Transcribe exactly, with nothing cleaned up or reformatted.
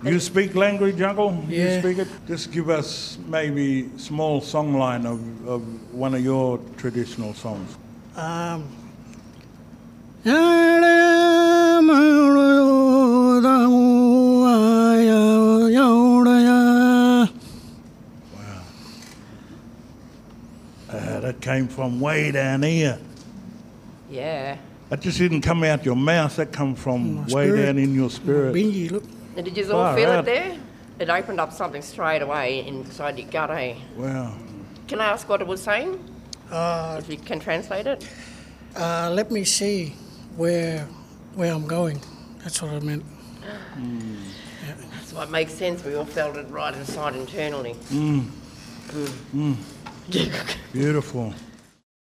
You speak language, Uncle? Yeah. You speak it? Just give us maybe small song line of, of one of your traditional songs. Um, Uh, that came from way down here. Yeah. That just didn't come out your mouth. That come from My way spirit. down in your spirit. Bingy, look. And did you all Far feel out. it there? It opened up something straight away inside your gut, eh? Wow. Can I ask what it was saying? Uh, If you can translate it? uh, let me see where where I'm going. That's what I meant. That's what makes sense. We all felt it right inside internally. Beautiful.